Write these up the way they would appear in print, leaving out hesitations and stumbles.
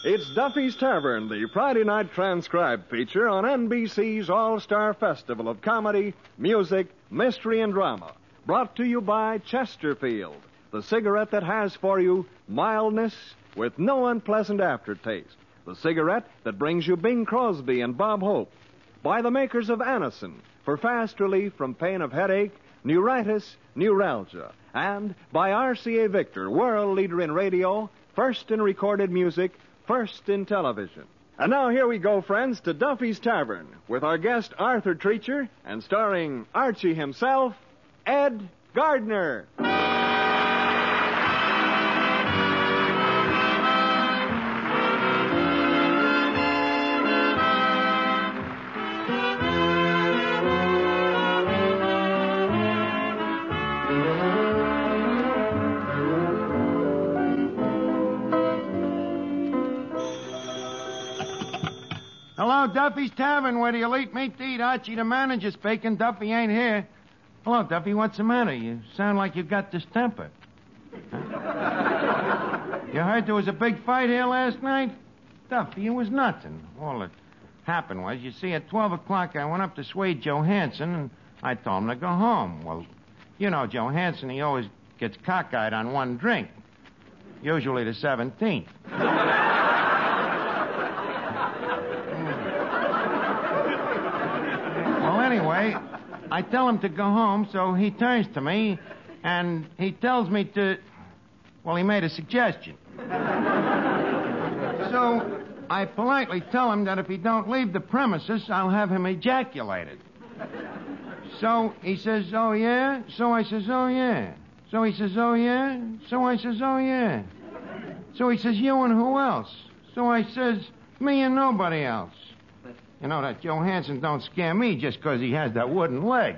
It's Duffy's Tavern, the Friday night transcribed feature on NBC's All-Star Festival of Comedy, Music, Mystery, and Drama. Brought to you by Chesterfield, the cigarette that has for you mildness with no unpleasant aftertaste. The cigarette that brings you Bing Crosby and Bob Hope. By the makers of Anacin, for fast relief from pain of headache, neuritis, neuralgia. And by RCA Victor, world leader in radio, first in recorded music, first in television. And now here we go, friends, to Duffy's Tavern with our guest Arthur Treacher and starring Archie himself, Ed Gardner. Hello, Duffy's Tavern, where the elite meet to eat. Archie, the manager, speaking. Duffy ain't here. Hello, Duffy, what's the matter? You sound like you've got distemper. Huh? You heard there was a big fight here last night? Duffy, it was nothing. All that happened was, you see, at 12 o'clock I went up to Swede Johansson, and I told him to go home. Well, you know Johansson, he always gets cockeyed on one drink. Usually the 17th. Anyway, I tell him to go home, so he turns to me, and he tells me to... Well, he made a suggestion. So I politely tell him that if he don't leave the premises, I'll have him ejaculated. So he says, oh, yeah? So I says, oh, yeah. So he says, oh, yeah? So I says, oh, yeah. So he says, you and who else? So I says, me and nobody else. You know, that Johansson don't scare me just 'cause he has that wooden leg.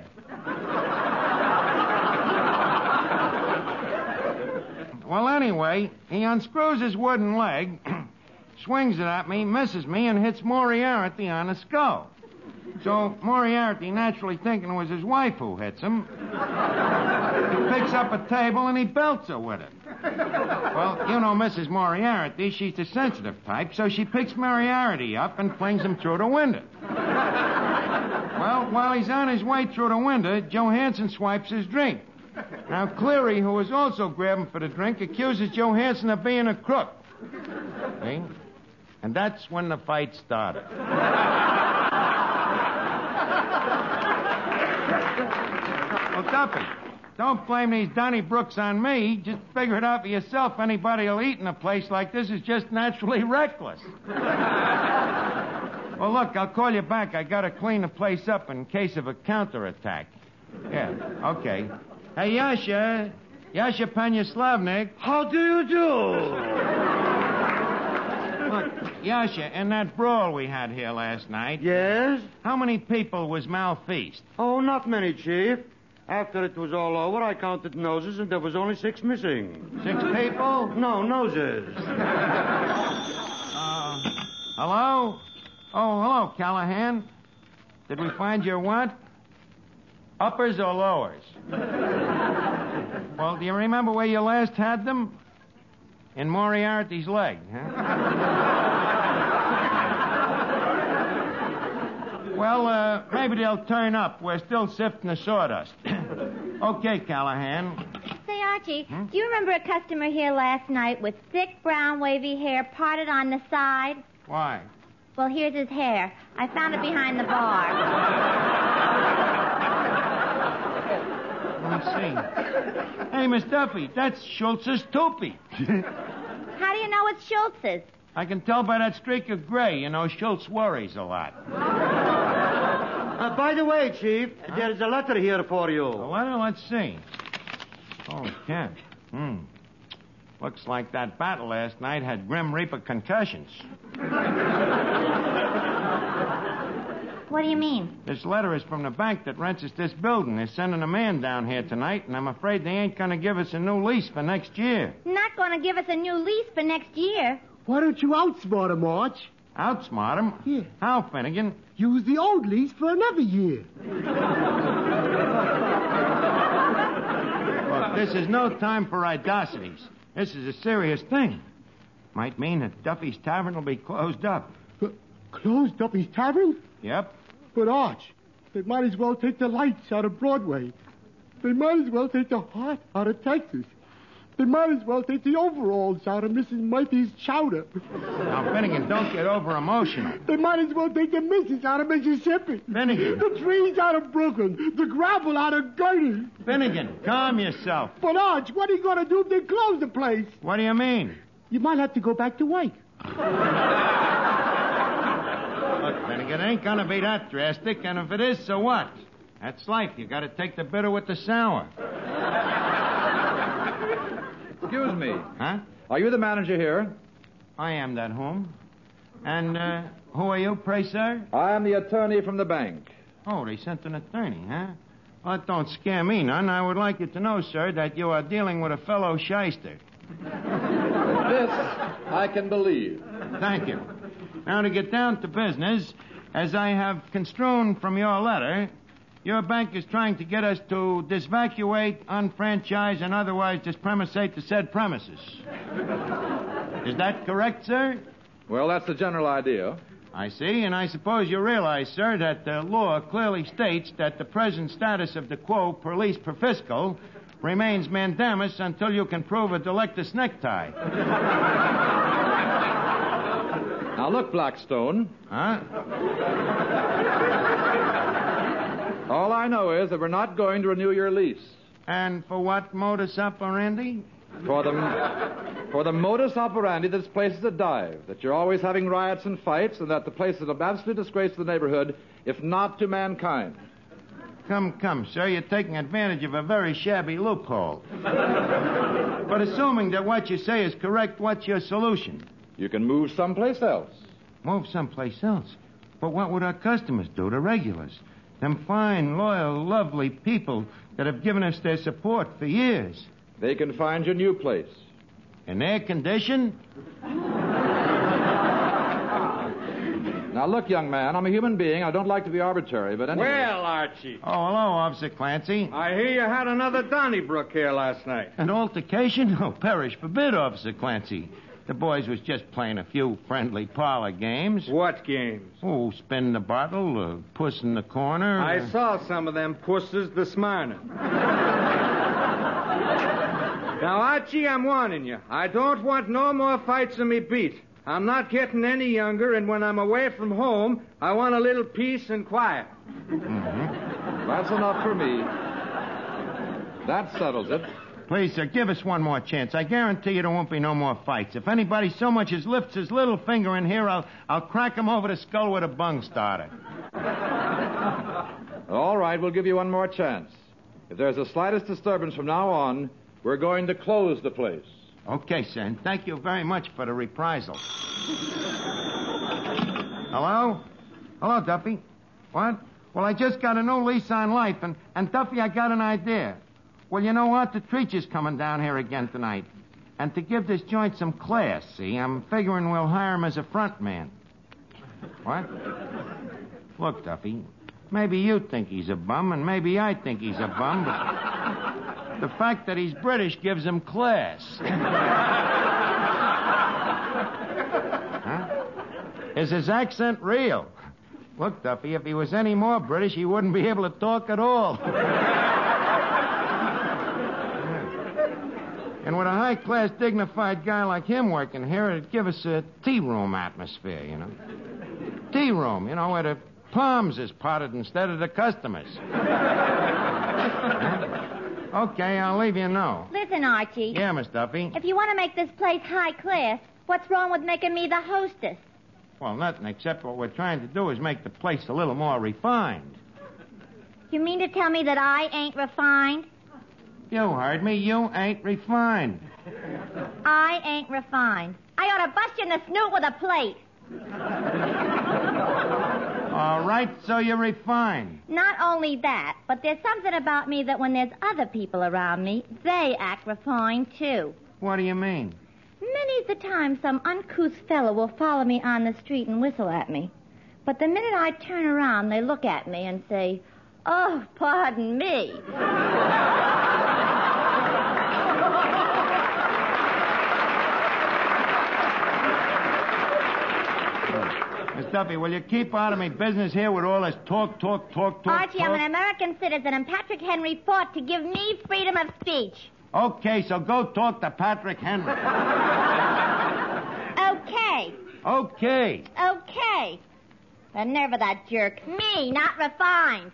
Well, anyway, he unscrews his wooden leg, swings it at me, misses me, and hits Moriarty on the skull. So Moriarty, naturally thinking it was his wife who hits him, he picks up a table and he belts her with it. Well, you know Mrs. Moriarty, she's the sensitive type, so she picks Moriarty up and flings him through the window. Well, while he's on his way through the window, Johansson swipes his drink. Now, Cleary, who was also grabbing for the drink, accuses Johansson of being a crook. See? And that's when the fight started. Well, Duffy, don't blame these Donnybrooks on me. Just figure it out for yourself. Anybody who'll eat in a place like this is just naturally reckless. Well, look, I'll call you back. I gotta clean the place up in case of a counterattack. Yeah, okay. Hey, Yasha Panyaslavnik. How do you do? Look, Yasha, in that brawl we had here last night... Yes? How many people was malfeased? Oh, not many, Chief. After it was all over, I counted noses, and there was only 6 missing. 6 people? No, noses. Hello? Oh, hello, Callahan. Did we find your what? Uppers or lowers? Well, do you remember where you last had them? In Moriarty's leg, huh? Well, maybe they'll turn up. We're still sifting the sawdust. Okay, Callahan. Say, Archie, do you remember a customer here last night with thick, brown, wavy hair parted on the side? Why? Well, here's his hair. I found it behind the bar. Let me see. Hey, Miss Duffy, that's Schultz's toupee. How do you know it's Schultz's? I can tell by that streak of gray. You know, Schultz worries a lot. By the way, Chief, there's a letter here for you. A letter? Let's see. Oh, Ken. Looks like that battle last night had Grim Reaper concussions. What do you mean? This letter is from the bank that rents us this building. They're sending a man down here tonight, and I'm afraid they ain't going to give us a new lease for next year. Not going to give us a new lease for next year. Why don't you outsmart him, Arch? Outsmart him? Yeah. How, Finnegan? Use the old lease for another year. Look, this is no time for idosities. This is a serious thing. Might mean that Duffy's Tavern will be closed up. Close Duffy's Tavern? Yep. But, Arch, they might as well take the lights out of Broadway. They might as well take the heart out of Texas. They might as well take the overalls out of Mrs. Murphy's chowder. Now, Finnegan, don't get over-emotional. They might as well take the missus out of Mississippi. Finnegan. The trees out of Brooklyn. The gravel out of Gertie. Finnegan, calm yourself. But, Arch, what are you going to do if they close the place? What do you mean? You might have to go back to work. Look, Finnegan, it ain't gonna be that drastic, and if it is, so what? That's life. You gotta take the bitter with the sour. Excuse me. Huh? Are you the manager here? I am that whom. And, who are you, pray, sir? I am the attorney from the bank. Oh, they sent an attorney, huh? Well, that don't scare me none. I would like you to know, sir, that you are dealing with a fellow shyster. This I can believe. Thank you. Now, to get down to business, as I have construed from your letter, your bank is trying to get us to disvacuate, unfranchise, and otherwise dispremisate the said premises. Is that correct, sir? Well, that's the general idea. I see, and I suppose you realize, sir, that the law clearly states that the present status of the quo perlis per fiscal remains mandamus until you can prove a delectus necktie. Now, look, Blackstone. Huh? All I know is that we're not going to renew your lease. And for what modus operandi? For the modus operandi that this place is a dive, that you're always having riots and fights, and that the place is an absolute disgrace to the neighborhood, if not to mankind. Come, sir, you're taking advantage of a very shabby loophole. But assuming that what you say is correct, what's your solution? You can move someplace else. Move someplace else. But what would our customers do, the regulars? Them fine, loyal, lovely people that have given us their support for years. They can find your new place. In their condition? Now, look, young man, I'm a human being. I don't like to be arbitrary, but anyway... Well, Archie, Oh, hello, Officer Clancy. I hear you had another Donnybrook here last night. An altercation? Oh, perish forbid, Officer Clancy. The boys was just playing a few friendly parlor games. What games? Oh, spin the bottle, puss in the corner. I saw some of them pusses this morning. Now, Archie, I'm warning you. I don't want no more fights in me beat. I'm not getting any younger, and when I'm away from home, I want a little peace and quiet. Mm-hmm. That's enough for me. That settles it. Please, sir, give us one more chance. I guarantee you there won't be no more fights. If anybody so much as lifts his little finger in here, I'll crack him over the skull with a bung starter. All right, we'll give you one more chance. If there's the slightest disturbance from now on, we're going to close the place. Okay, sir, and thank you very much for the reprisal. Hello? Hello, Duffy. What? Well, I just got a new lease on life, and Duffy, I got an idea. Well, you know what? The Treacher's coming down here again tonight. And to give this joint some class, see, I'm figuring we'll hire him as a front man. What? Look, Duffy, maybe you think he's a bum, and maybe I think he's a bum, but the fact that he's British gives him class. Huh? Is his accent real? Look, Duffy, if he was any more British, he wouldn't be able to talk at all. And with a high-class, dignified guy like him working here, it'd give us a tea room atmosphere, you know. Tea room, you know, where the palms is potted instead of the customers. Okay, I'll leave you know. Listen, Archie. Yeah, Miss Duffy. If you want to make this place high class, what's wrong with making me the hostess? Well, nothing except what we're trying to do is make the place a little more refined. You mean to tell me that I ain't refined? You heard me. You ain't refined. I ain't refined. I ought to bust you in the snoot with a plate. All right, so you're refined. Not only that, but there's something about me that when there's other people around me, they act refined, too. What do you mean? Many's the time some uncouth fellow will follow me on the street and whistle at me. But the minute I turn around, they look at me and say, "Oh, pardon me." Duffy, will you keep out of me business here with all this talk? Archie, I'm an American citizen, and Patrick Henry fought to give me freedom of speech. Okay, so go talk to Patrick Henry. Okay. Okay. Okay. The nerve of that jerk. Me, not refined.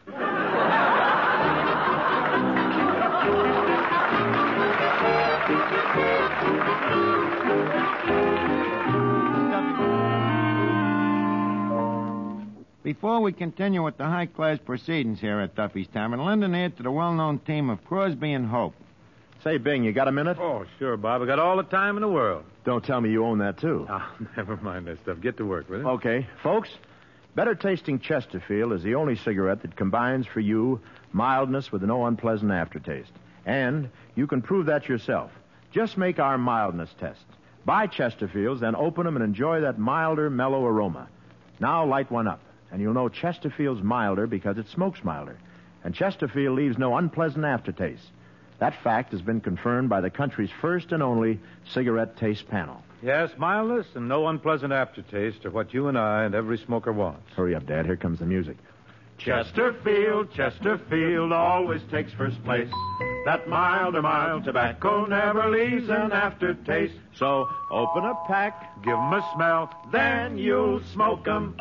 Before we continue with the high-class proceedings here at Duffy's Tavern, lend an ear to the well-known team of Crosby and Hope. Say, Bing, you got a minute? Oh, sure, Bob. I got all the time in the world. Don't tell me you own that, too. Oh, never mind that stuff. Get to work, will you? Okay. Folks, Better Tasting Chesterfield is the only cigarette that combines for you mildness with no unpleasant aftertaste. And you can prove that yourself. Just make our mildness test. Buy Chesterfields, then open them and enjoy that milder, mellow aroma. Now light one up, and you'll know Chesterfield's milder because it smokes milder. And Chesterfield leaves no unpleasant aftertaste. That fact has been confirmed by the country's first and only cigarette taste panel. Yes, mildness and no unpleasant aftertaste are what you and I and every smoker wants. Hurry up, Dad. Here comes the music. Chesterfield always takes first place. That mild tobacco never leaves an aftertaste. So open a pack, give 'em a smell, then you'll smoke 'em.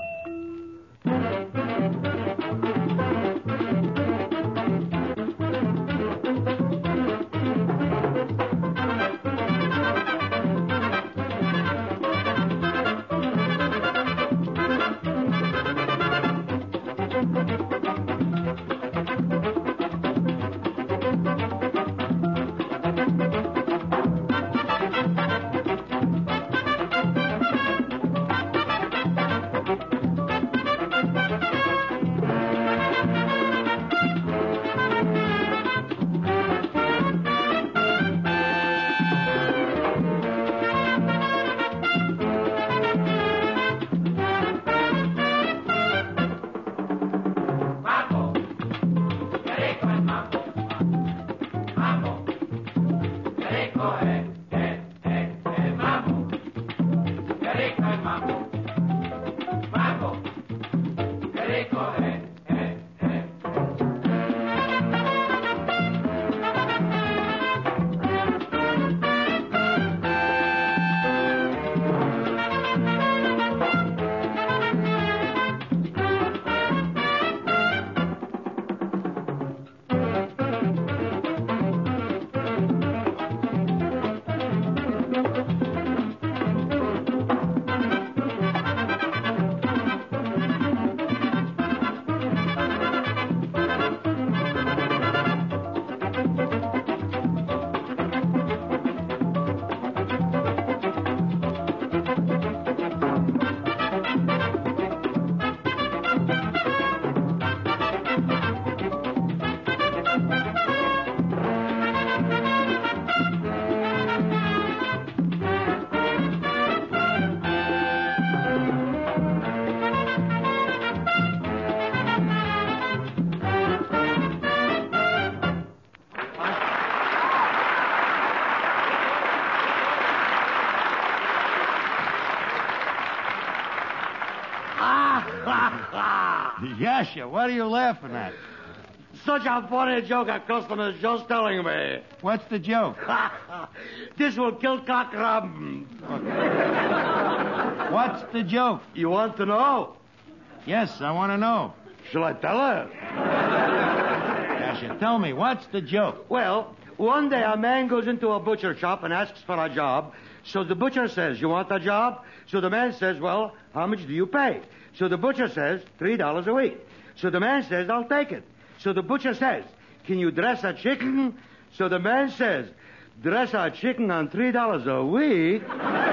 Yasha, what are you laughing at? Such a funny joke a customer's just telling me. What's the joke? This will kill Cockrum. What's the joke? You want to know? Yes, I want to know. Shall I tell her? Yasha, tell me, what's the joke? Well, one day a man goes into a butcher shop and asks for a job. So the butcher says, you want a job? So the man says, well, how much do you pay? So the butcher says, $3 a week. So the man says, I'll take it. So the butcher says, can you dress a chicken? So the man says, dress a chicken on $3 a week?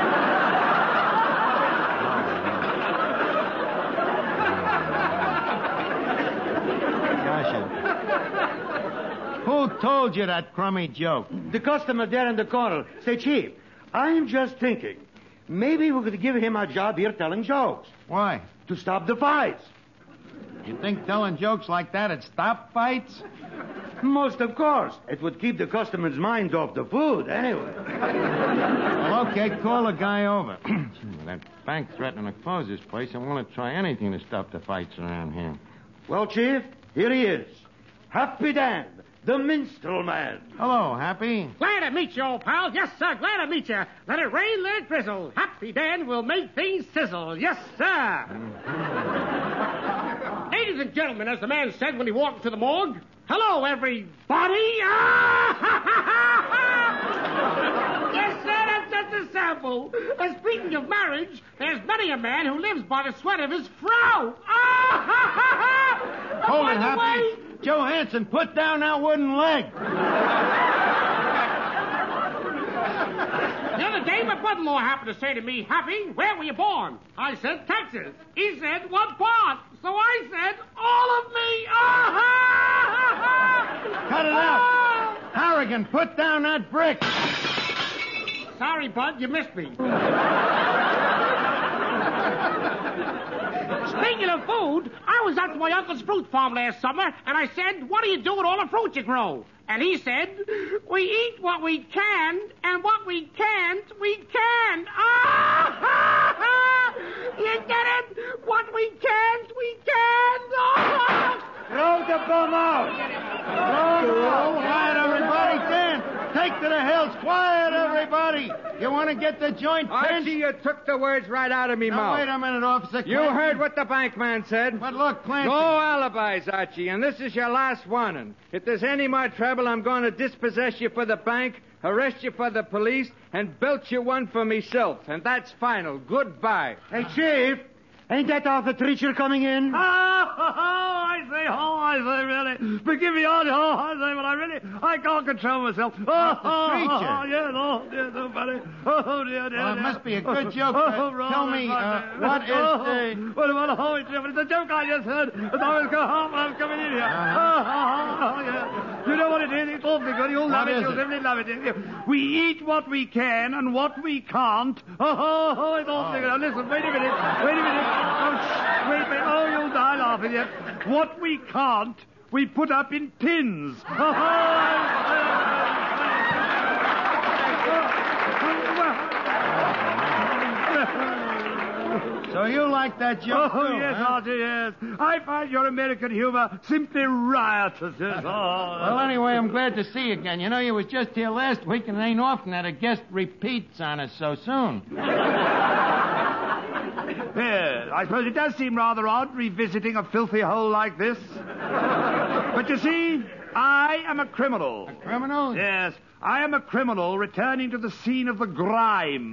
Who told you that crummy joke? The customer there in the corner. Say, Chief, I'm just thinking, maybe we could give him a job here telling jokes. Why? To stop the fights. You think telling jokes like that'd stop fights? Most of course. It would keep the customers' minds off the food, anyway. Well, okay, call the guy over. That bank's threatening to close this place. I want to try anything to stop the fights around here. Well, Chief, here he is. Happy Dan, the minstrel man. Hello, Happy. Glad to meet you, old pal. Yes, sir, glad to meet you. Let it rain, let it drizzle. Happy Dan will make things sizzle. Yes, sir. Ladies and gentlemen, as the man said when he walked into the morgue, hello, everybody. Yes, sir, that's just a sample. Speaking of marriage, there's many a man who lives by the sweat of his frow. Hold it, Happy. Joe Hansen, put down that wooden leg. The other day, my brother-in-law happened to say to me, Happy, where were you born? I said, Texas. He said, what part? So I said, all of me. Cut it out. Harrigan, put down that brick. Sorry, Bud, you missed me. Speaking of food, I was out to my uncle's fruit farm last summer, and I said, what do you do with all the fruit you grow? And he said, we eat what we can, and what we can't, we can. You get it? What we can't, we can. Throw the bum out. Quiet, everybody. Dan, take to the hills. Quiet, everybody. You want to get the joint pinched? Archie, you took the words right out of me mouth. Wait a minute, Officer Clancy. You heard what the bank man said. But look, Clancy. No alibis, Archie, and this is your last warning. If there's any more trouble, I'm going to dispossess you for the bank, arrest you for the police, and belt you one for myself. And that's final. Goodbye. Hey, Chief, ain't that Arthur Treacher coming in? I say, really. Forgive me, I say, but I can't control myself. Treacher? Yes, buddy. Dear. Well, it must be a good joke. Tell me, what is the... What about it's a joke I just heard as I was going home when I was coming in here. You know what it is? It's awfully good. You'll love it. You'll simply love it. We eat what we can and what we can't. It's awfully good. Listen, wait a minute. Oh, you'll die laughing yet. What we can't, we put up in tins. So you like that joke, Oh, too, yes, huh? Archie, yes. I find your American humor simply riotous. Yes. Well, anyway, I'm glad to see you again. You know, you was just here last week, and it ain't often that a guest repeats on us so soon. Yes, I suppose it does seem rather odd revisiting a filthy hole like this. But you see, I am a criminal. A criminal? Yes, I am a criminal returning to the scene of the grime.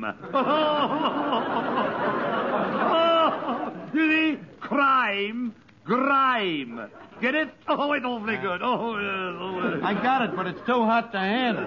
You see, crime, grime. Get it? Oh, it's awfully good. Oh, yes. I got it, but it's too hot to handle.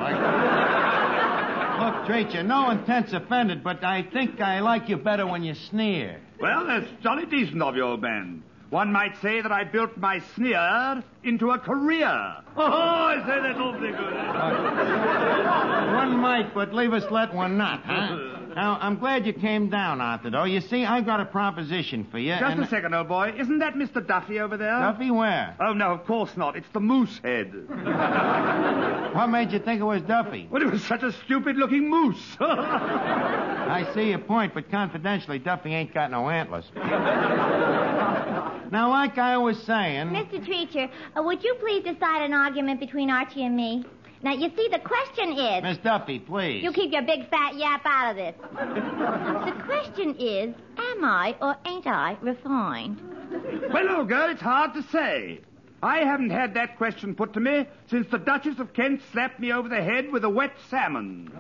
Look, Treacher, no intent's offended, but I think I like you better when you sneer. Well, that's jolly decent of you, old man. One might say that I built my sneer into a career. Oh, I say that's awfully good. One might, but leave us let one not, huh? Now, I'm glad you came down, Arthur, though. You see, I've got a proposition for you. Just a second, old boy. Isn't that Mr. Duffy over there? Duffy, where? Oh, no, of course not. It's the moose head. What made you think it was Duffy? Well, it was such a stupid-looking moose. I see your point, but confidentially, Duffy ain't got no antlers. Now, like I was saying... Mr. Treacher, would you please decide an argument between Archie and me? Now, you see, the question is... Miss Duffy, please. You keep your big fat yap out of this. The question is, am I or ain't I refined? Well, old girl, it's hard to say. I haven't had that question put to me since the Duchess of Kent slapped me over the head with a wet salmon.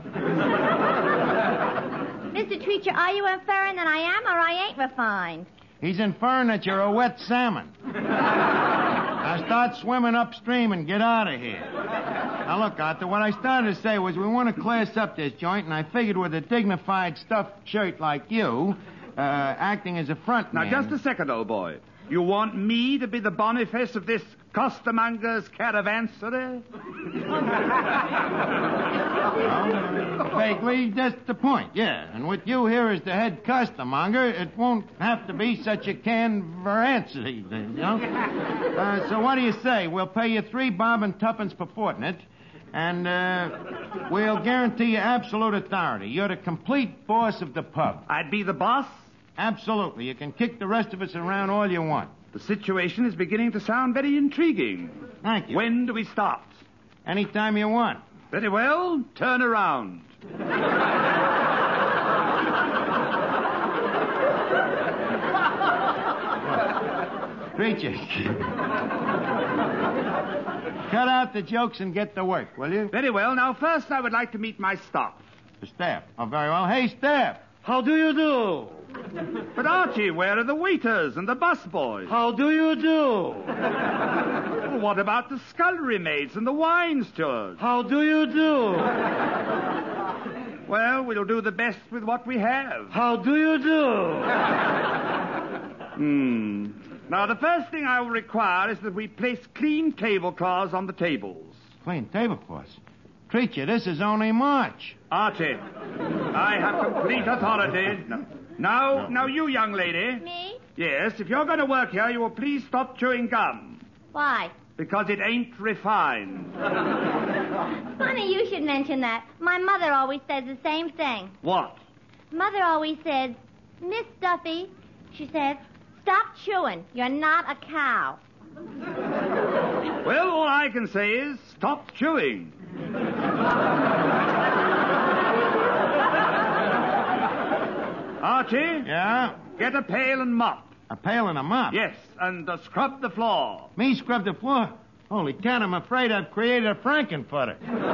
Mr. Treacher, are you inferring that I am or I ain't refined? He's inferring that you're a wet salmon. Now start swimming upstream and get out of here. Now look, Arthur, what I started to say was we want to class up this joint, and I figured with a dignified stuffed shirt like you, acting as a front man... Now, just a second, old boy. You want me to be the Boniface of this Costermonger's caravanserai? Vaguely, that's the point, yeah. And with you here as the head costermonger, it won't have to be such a canveransity, you know? So what do you say? We'll pay you 3 bob and tuppence per fortnight, and we'll guarantee you absolute authority. You're the complete boss of the pub. I'd be the boss? Absolutely. You can kick the rest of us around all you want. The situation is beginning to sound very intriguing. Thank you. When do we start? Anytime you want. Very well. Turn around. Preacher. Cut out the jokes and get to work, will you? Very well. Now, first, I would like to meet my staff. The staff. Oh, very well. Hey, staff. How do you do? But, Archie, where are the waiters and the busboys? How do you do? Well, what about the scullery maids and the wine stewards? How do you do? Well, we'll do the best with what we have. How do you do? Now, the first thing I will require is that we place clean tablecloths on the tables. Clean tablecloths? Preacher, this is only March. Archie, I have complete authority. Now, you young lady. Me? Yes, if you're going to work here, you will please stop chewing gum. Why? Because it ain't refined. Funny you should mention that. My mother always says the same thing. What? Mother always says, Miss Duffy, she says, stop chewing. You're not a cow. Well, all I can say is stop chewing. Archie? Yeah? Get a pail and mop. A pail and a mop? Yes, and scrub the floor. Me scrub the floor? Holy cat, I'm afraid I've created a frankenfurter.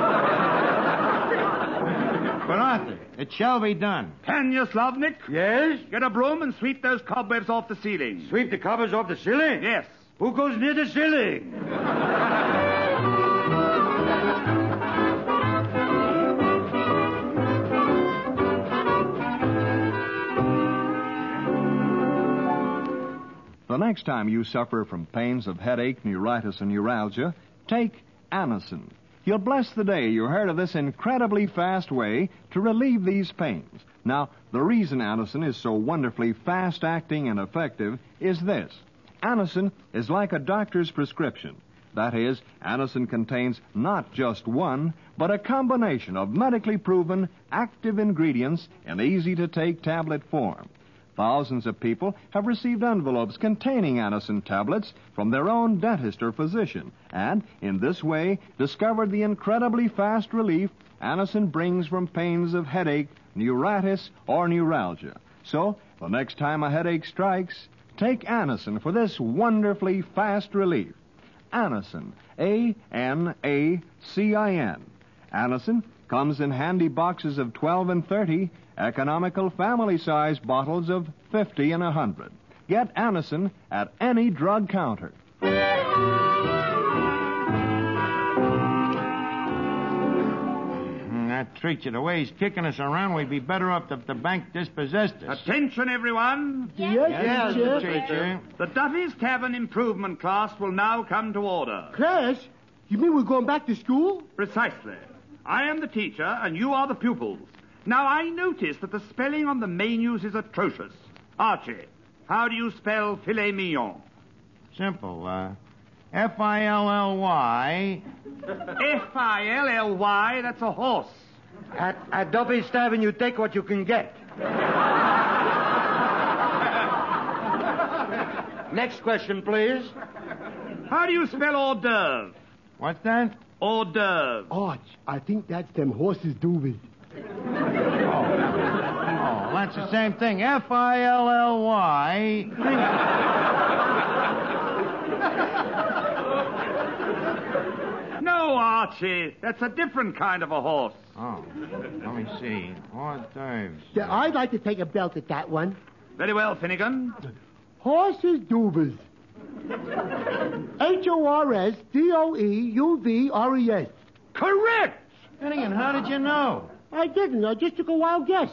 But, Arthur, it shall be done. Tanya Slavnik? Yes? Get a broom and sweep those cobwebs off the ceiling. Sweep the cobwebs off the ceiling? Yes. Who goes near the ceiling? The next time you suffer from pains of headache, neuritis, and neuralgia, take Anacin. You'll bless the day you heard of this incredibly fast way to relieve these pains. Now, the reason Anacin is so wonderfully fast-acting and effective is this. Anacin is like a doctor's prescription. That is, Anacin contains not just one, but a combination of medically proven active ingredients in easy-to-take tablet form. Thousands of people have received envelopes containing Anacin tablets from their own dentist or physician, and in this way discovered the incredibly fast relief Anacin brings from pains of headache, neuritis, or neuralgia. So, the next time a headache strikes, take Anacin for this wonderfully fast relief. Anacin, A-N-A-C-I-N. Anacin comes in handy boxes of 12 and 30, economical family-size bottles of 50 and 100. Get Anacin at any drug counter. That treat you the way he's kicking us around, we'd be better off if the bank dispossessed us. Attention, everyone. Yes, teacher. The Duffy's Tavern improvement class will now come to order. Class? You mean we're going back to school? Precisely. I am the teacher, and you are the pupils. Now, I notice that the spelling on the menus is atrocious. Archie, how do you spell filet mignon? Simple. F-I-L-L-Y. F-I-L-L-Y? That's a horse. At Duffy's Tavern, you take what you can get. Next question, please. How do you spell hors d'oeuvre? What's that? Hors d'oeuvre. Arch, I think that's them horses' doobies. Oh, that's the same thing. F-I-L-L-Y. No, Archie. That's a different kind of a horse. Oh, let me see. Hors d'oeuvres. Yeah, I'd like to take a belt at that one. Very well, Finnegan. Horses' doobies. H-O-R-S-D-O-E-U-V-R-E-S. Correct! Finnegan, how did you know? I didn't. I just took a wild guess.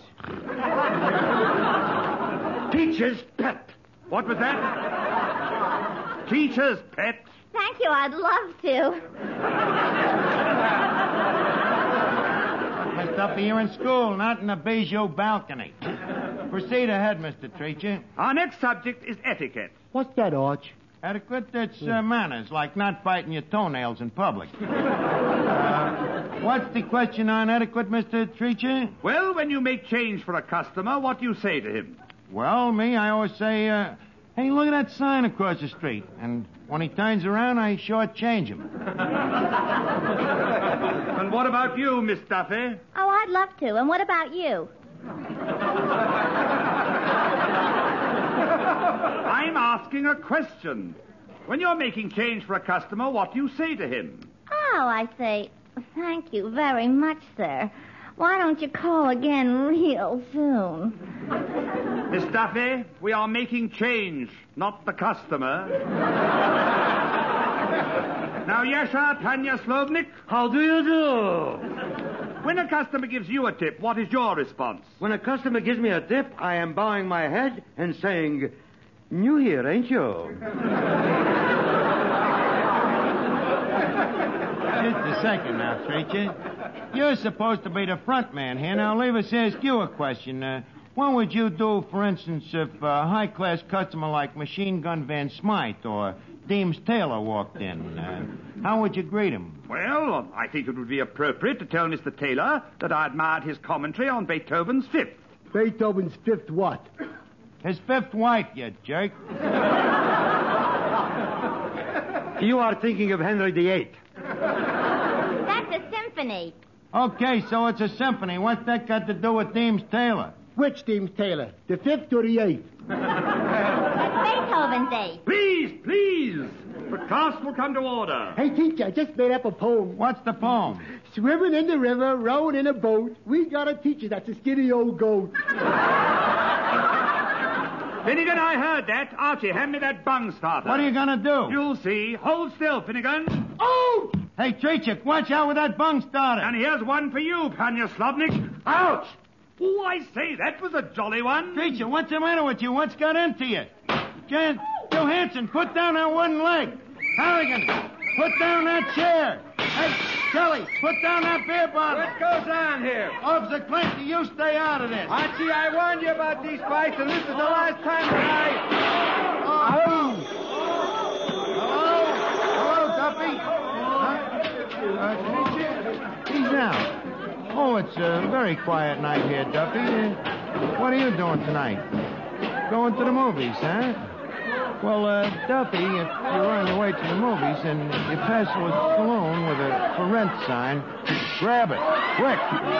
Teacher's pet. What was that? teacher's pet. Thank you, I'd love to. Miss Duffy, you're in school, not in the Bijou balcony. Proceed ahead, Mr. Treacher. Our next subject is etiquette. What's that, Arch? Etiquette, that's manners, like not biting your toenails in public. What's the question on etiquette, Mr. Treacher? Well, when you make change for a customer, what do you say to him? Well, me, I always say, hey, look at that sign across the street. And when he turns around, I shortchange him. And what about you, Miss Duffy? Oh, I'd love to. And what about you? I'm asking a question. When you're making change for a customer, what do you say to him? Oh, I say, thank you very much, sir. Why don't you call again real soon? Miss Duffy, we are making change, not the customer. Now, Yasha Tanyaslovnik. How do you do? When a customer gives you a tip, what is your response? When a customer gives me a tip, I am bowing my head and saying, new here, ain't you? Just a second now, Treacher. You're supposed to be the front man here. Now, leave us ask you a question. What would you do, for instance, if a high-class customer like Machine Gun Van Smythe or Deems Taylor walked in? How would you greet him? Well, I think it would be appropriate to tell Mr. Taylor that I admired his commentary on Beethoven's Fifth. Beethoven's Fifth what? His fifth wife, you jerk. You are thinking of Henry VIII. That's a symphony. Okay, so it's a symphony. What's that got to do with Deems Taylor? Which Deems Taylor? The fifth or the eighth? That's Beethoven's eighth. Please. The class will come to order. Hey, teacher, I just made up a poem. What's the poem? Swimming in the river, rowing in a boat. We got a teacher that's a skinny old goat. Finnegan, I heard that. Archie, hand me that bung starter. What are you going to do? You'll see. Hold still, Finnegan. Oh! Hey, Treacher, watch out with that bung starter. And here's one for you, Panyaslovnik. Ouch! Oh, I say, that was a jolly one. Treacher, what's the matter with you? What's got into you? Jan Johansson, put down that wooden leg. Halligan, put down that chair. Hey, Kelly, put down that beer bottle. What goes on here? Officer Clancy, you stay out of this. Archie, I warned you about these fights, and this is the last time that Hello, Duffy. He's out. Oh, it's a very quiet night here, Duffy. What are you doing tonight? Going to the movies, huh? Well, Duffy, if you're on your way to the movies and you pass a saloon with a for rent sign, grab it. Quick.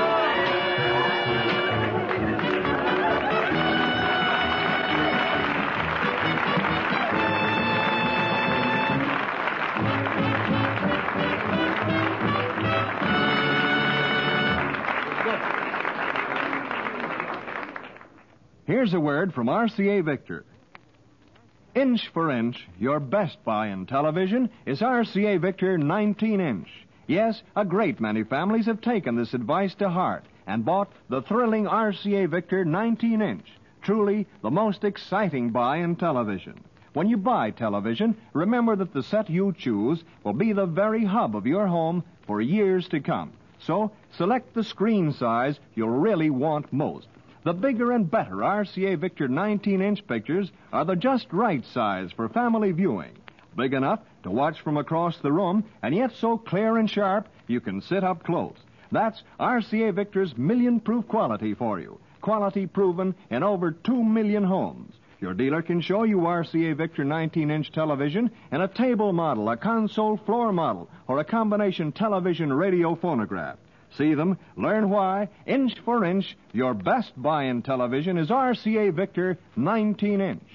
Here's a word from RCA Victor. Inch for inch, your best buy in television is RCA Victor 19-inch. Yes, a great many families have taken this advice to heart and bought the thrilling RCA Victor 19-inch. Truly the most exciting buy in television. When you buy television, remember that the set you choose will be the very hub of your home for years to come. So, select the screen size you'll really want most. The bigger and better RCA Victor 19-inch pictures are the just right size for family viewing. Big enough to watch from across the room, and yet so clear and sharp you can sit up close. That's RCA Victor's million-proof quality for you. Quality proven in over 2 million homes. Your dealer can show you RCA Victor 19-inch television in a table model, a console floor model, or a combination television radio phonograph. See them, learn why, inch for inch, your best buy in television is RCA Victor 19-inch.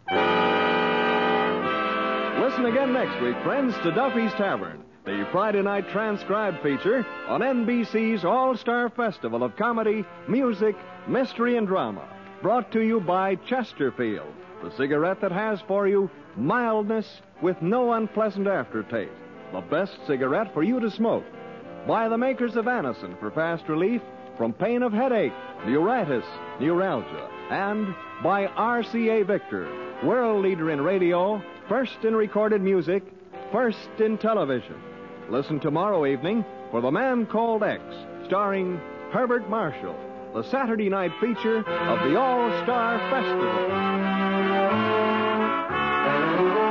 Listen again next week, friends, to Duffy's Tavern, the Friday night transcribed feature on NBC's All-Star Festival of Comedy, Music, Mystery, and Drama. Brought to you by Chesterfield, the cigarette that has for you mildness with no unpleasant aftertaste. The best cigarette for you to smoke. By the makers of Anacin for fast relief from pain of headache, neuritis, neuralgia. And by RCA Victor, world leader in radio, first in recorded music, first in television. Listen tomorrow evening for The Man Called X, starring Herbert Marshall, the Saturday night feature of the All-Star Festival.